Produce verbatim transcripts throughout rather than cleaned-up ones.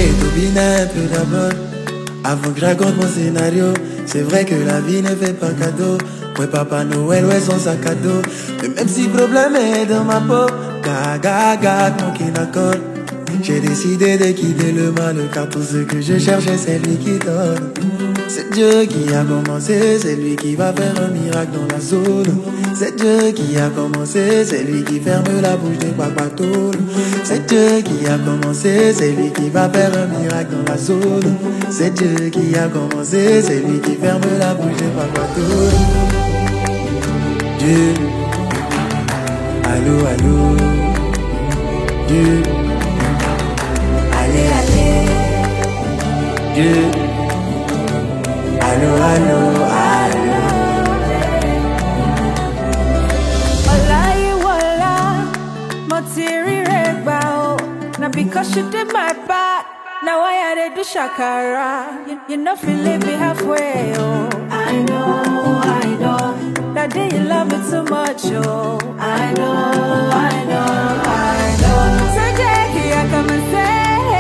Hey, Tobine un peu d'abord, avant que je raconte mon scénario. C'est vrai que la vie ne fait pas cadeau. Ouais, Papa Noël, ouais, son sac à dos. Mais même si le problème est dans ma peau, gaga, gaga, mon kinakol. J'ai décidé de quitter le mal, car tout ce que je cherchais, c'est lui qui donne. C'est Dieu qui a commencé, c'est lui qui va faire un miracle dans la zone. C'est Dieu qui a commencé, c'est lui qui ferme la bouche des papatos. C'est Dieu qui a commencé, c'est lui qui va faire un miracle dans la zone. C'est Dieu qui a commencé, c'est lui qui ferme la bouche des papatos. Dieu, allô, allô, Dieu, allez, allez, Dieu, allô, allô, allô. Wallahi, wallah, Motiri Regbao. Now because you did my part, now I had to do shakara. You, you know, feel leave me halfway, oh. I know, I know. That day you love me too much, oh. I know, I know, I know. So Jackie, I come and say,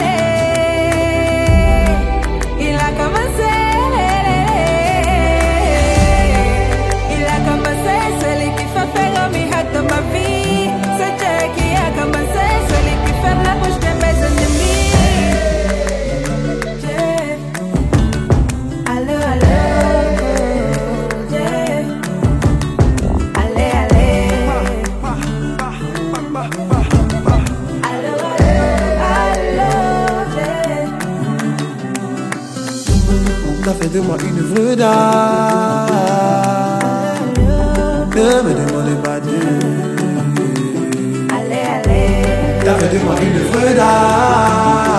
il a come and say, il a come and say, celui qui fait faire mi hâte de ma vie. So Jackie, I come and say, celui qui ferme la bouche de mes ennemis. Yeah. Allô, allô. T'as fait de moi une œuvre d'art. Ne me demandez pas Dieu. Allez, allez. T'as fait de moi une œuvre d'art.